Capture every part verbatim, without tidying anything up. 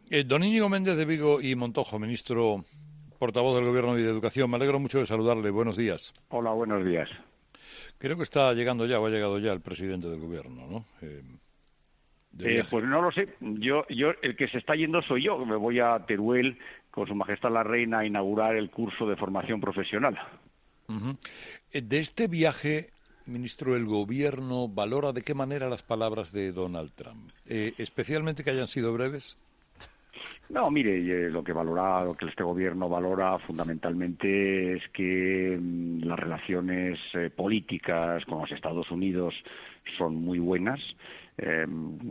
Eh, don Íñigo Méndez de Vigo y Montojo, ministro portavoz del Gobierno y de Educación. Me alegro mucho de saludarle. Buenos días. Hola, buenos días. Creo que está llegando ya, o ha llegado ya el presidente del Gobierno, ¿no? Eh, de Eh, viaje. pues no lo sé. Yo, yo, el que se está yendo soy yo. Me voy a Teruel con Su Majestad la Reina a inaugurar el curso de formación profesional. Uh-huh. Eh, de este viaje, ministro, el Gobierno valora de qué manera las palabras de Donald Trump, eh, especialmente que hayan sido breves. No, mire, eh, lo que valora, lo que este gobierno valora fundamentalmente es que mm, las relaciones eh, políticas con los Estados Unidos son muy buenas, eh,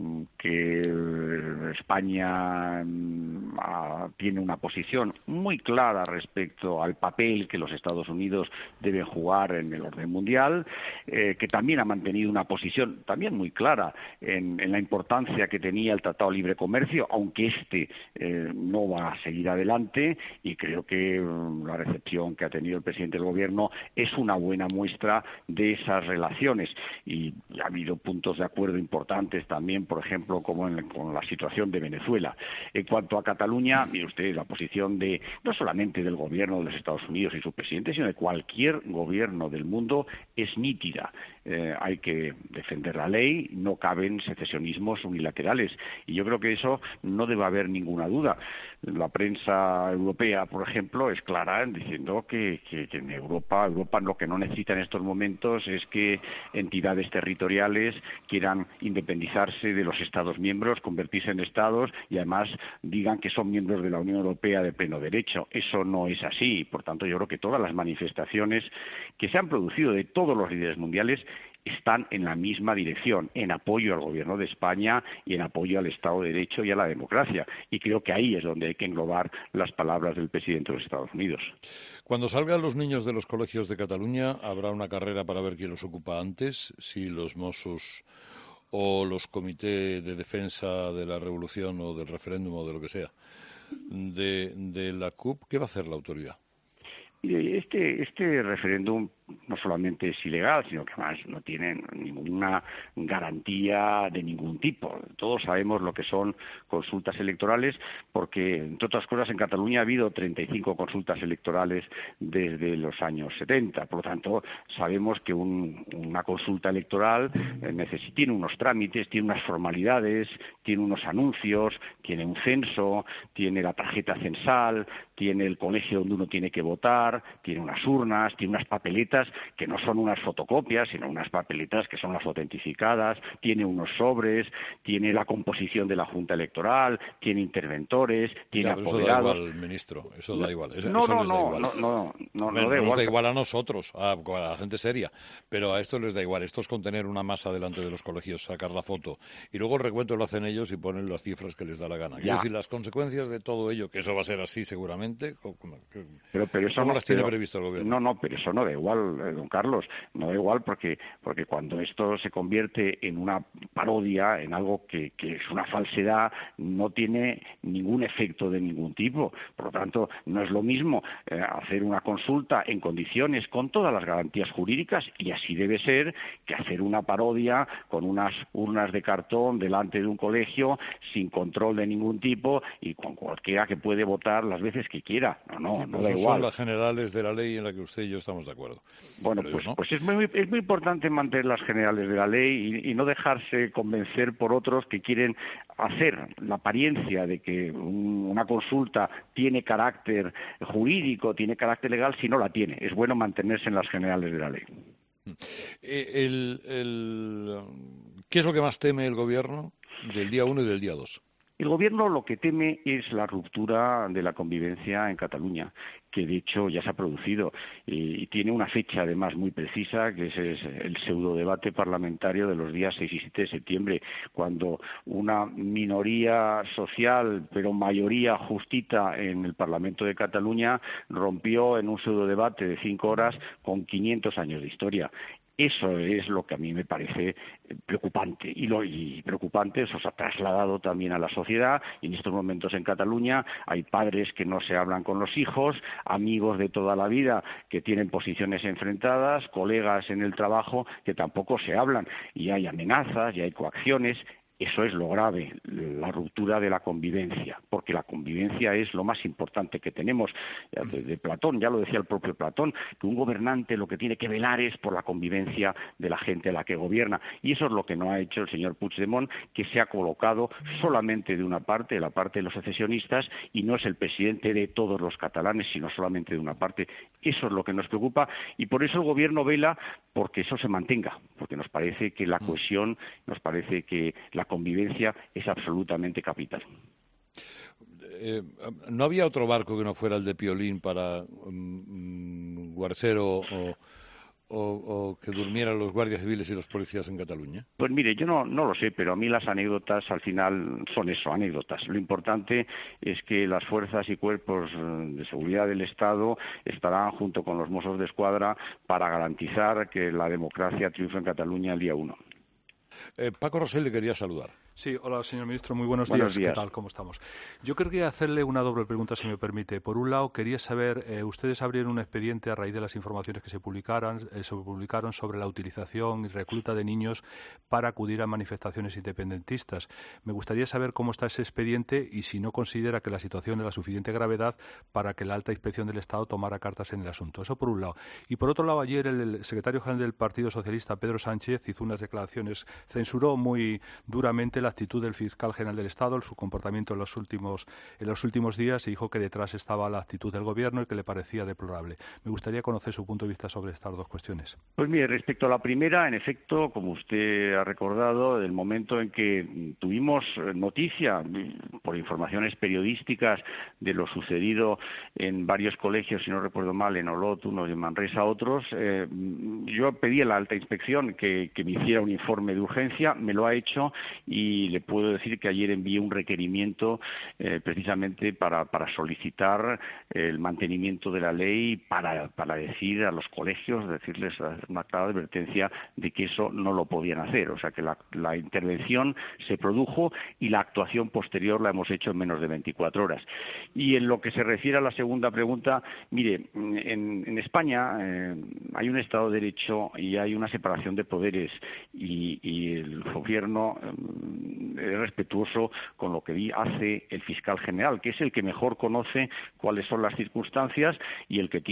que eh, España mm, a, tiene una posición muy clara respecto al papel que los Estados Unidos deben jugar en el orden mundial, eh, que también ha mantenido una posición también muy clara en, en la importancia que tenía el Tratado de Libre Comercio, aunque este eh, no va a seguir adelante, y creo que um, la recepción que ha tenido el presidente del Gobierno es una buena muestra de esas relaciones. Y ha habido puntos de acuerdo importantes también, por ejemplo, como en, con la situación de Venezuela. En cuanto a Cataluña, mire usted, la posición de no solamente del Gobierno de los Estados Unidos y su presidente, sino de cualquier gobierno del mundo es nítida. Eh, hay que defender la ley, no caben secesionismos unilaterales, y yo creo que eso no debe haber ninguna duda. La prensa europea, por ejemplo, es clara en diciendo que, que, que en Europa, Europa lo que no necesita en estos momentos es que entidades territoriales quieran independizarse de los Estados miembros, convertirse en Estados y además digan que son miembros de la Unión Europea de pleno derecho. Eso no es así. Por tanto, yo creo que todas las manifestaciones que se han producido de todos los líderes mundiales están en la misma dirección, en apoyo al Gobierno de España y en apoyo al Estado de Derecho y a la democracia. Y creo que ahí es donde hay que englobar las palabras del presidente de los Estados Unidos. Cuando salgan los niños de los colegios de Cataluña, habrá una carrera para ver quién los ocupa antes, si los Mossos o los comités de defensa de la revolución o del referéndum o de lo que sea, de, de la C U P. ¿Qué va a hacer la autoridad? Este, este referéndum no solamente es ilegal, sino que además no tiene ninguna garantía de ningún tipo. Todos sabemos lo que son consultas electorales, porque, entre otras cosas, en Cataluña ha habido treinta y cinco consultas electorales desde los años setenta. Por lo tanto, sabemos que un, una consulta electoral eh, necesita, tiene unos trámites, tiene unas formalidades, tiene unos anuncios, tiene un censo, tiene la tarjeta censal, tiene el colegio donde uno tiene que votar, tiene unas urnas, tiene unas papeletas que no son unas fotocopias, sino unas papeletas que son las autentificadas, tiene unos sobres, tiene la composición de la Junta Electoral, tiene interventores, tiene Ya, pero eso da apoderados. igual, ministro, eso da igual, eso, No, eso no, les da no, igual. no, no, no, Hombre, no da no nos da igual. igual a nosotros, a, a la gente seria, pero a esto les da igual. Esto es con tener una masa delante de los colegios, sacar la foto, y luego el recuento lo hacen ellos y ponen las cifras que les da la gana. Quiero Ya, decir, las consecuencias de todo ello, que eso va a ser así seguramente, ¿cómo, pero, pero eso cómo no, las tiene pero previsto el no, gobierno? no, pero eso no da igual, eh, don Carlos, no da igual porque, porque cuando esto se convierte en una parodia, en algo que, que es una falsedad, no tiene ningún efecto de ningún tipo. Por lo tanto, no es lo mismo eh, hacer una consulta en condiciones con todas las garantías jurídicas, y así debe ser, que hacer una parodia con unas urnas de cartón delante de un colegio sin control de ningún tipo y con cualquiera que puede votar las veces que quiera. No, Sí, no, no pero da eso son igual. las generales de la ley en la que usted y yo estamos de acuerdo, Bueno, pero pues, ellos no. pues es muy, es muy importante mantener las generales de la ley y, y no dejarse convencer por otros que quieren hacer la apariencia de que un, una consulta tiene carácter jurídico, tiene carácter legal, si no la tiene. Es bueno mantenerse en las generales de la ley. Eh, el, el, ¿Qué es lo que más teme el gobierno del día uno y del día dos? El Gobierno lo que teme es la ruptura de la convivencia en Cataluña, que de hecho ya se ha producido y, y tiene una fecha además muy precisa, que es, es el pseudodebate parlamentario de los días seis y siete de septiembre, cuando una minoría social, pero mayoría justita en el Parlamento de Cataluña, rompió en un pseudodebate de cinco horas con quinientos años de historia. Eso es lo que a mí me parece preocupante, y, lo, y preocupante eso se ha trasladado también a la sociedad, y en estos momentos en Cataluña hay padres que no se hablan con los hijos, amigos de toda la vida que tienen posiciones enfrentadas, colegas en el trabajo que tampoco se hablan, y hay amenazas y hay coacciones. Eso es lo grave, la ruptura de la convivencia, porque la convivencia es lo más importante que tenemos. De, de Platón, ya lo decía el propio Platón, que un gobernante lo que tiene que velar es por la convivencia de la gente a la que gobierna. Y eso es lo que no ha hecho el señor Puigdemont, que se ha colocado solamente de una parte, de la parte de los secesionistas, y no es el presidente de todos los catalanes, sino solamente de una parte. Eso es lo que nos preocupa, y por eso el gobierno vela porque eso se mantenga, porque nos parece que la cohesión, nos parece que la convivencia es absolutamente capital. Eh, ¿No había otro barco que no fuera el de Piolín para um, guarcero o, o, o que durmieran los guardias civiles y los policías en Cataluña? Pues mire, yo no, no lo sé, pero a mí las anécdotas al final son eso, anécdotas. Lo importante es que las fuerzas y cuerpos de seguridad del Estado estarán junto con los Mossos de Escuadra para garantizar que la democracia triunfe en Cataluña el día uno. Eh, Paco Rosell le quería saludar. Sí, hola, señor ministro, muy buenos, buenos días. días. ¿Qué tal? ¿Cómo estamos? Yo quería hacerle una doble pregunta, si me permite. Por un lado, quería saber, eh, ustedes abrieron un expediente a raíz de las informaciones que se publicaron, eh, se publicaron sobre la utilización y recluta de niños para acudir a manifestaciones independentistas. Me gustaría saber cómo está ese expediente y si no considera que la situación es de suficiente gravedad para que la alta inspección del Estado tomara cartas en el asunto. Eso por un lado. Y por otro lado, ayer el, el secretario general del Partido Socialista, Pedro Sánchez, hizo unas declaraciones, censuró muy duramente la actitud del fiscal general del Estado, su comportamiento en los últimos en los últimos días, y dijo que detrás estaba la actitud del Gobierno y que le parecía deplorable. Me gustaría conocer su punto de vista sobre estas dos cuestiones. Pues mire, respecto a la primera, en efecto, como usted ha recordado, del momento en que tuvimos noticia por informaciones periodísticas de lo sucedido en varios colegios, si no recuerdo mal, en Olot, unos y en Manresa otros, eh, yo pedí a la alta inspección que, que me hiciera un informe de urgencia, me lo ha hecho y le puedo decir que ayer envié un requerimiento eh, precisamente para, para solicitar el mantenimiento de la ley, para, para decir a los colegios, decirles una clara advertencia de que eso no lo podían hacer. O sea que la, la intervención se produjo y la actuación posterior la hemos hecho en menos de veinticuatro horas. Y en lo que se refiere a la segunda pregunta, mire, en, en España eh, hay un Estado de Derecho y hay una separación de poderes y, y el Gobierno eh, es respetuoso con lo que hace el fiscal general, que es el que mejor conoce cuáles son las circunstancias y el que tiene